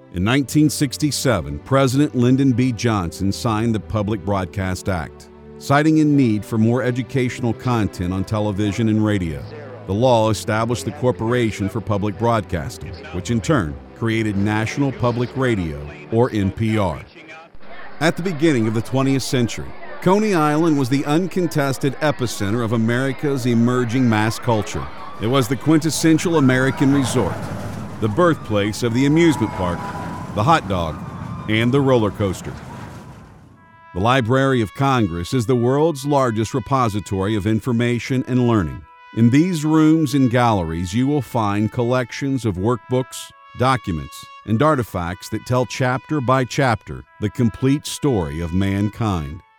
In 1967, President Lyndon B. Johnson signed the Public Broadcast Act, citing a need for more educational content on television and radio. The law established the Corporation for Public Broadcasting, which in turn created National Public Radio, or NPR. At the beginning of the 20th century, Coney Island was the uncontested epicenter of America's emerging mass culture. It was the quintessential American resort, the birthplace of the amusement park, the hot dog, and the roller coaster. The Library of Congress is the world's largest repository of information and learning. In these rooms and galleries, you will find collections of workbooks, documents, and artifacts that tell chapter by chapter the complete story of mankind.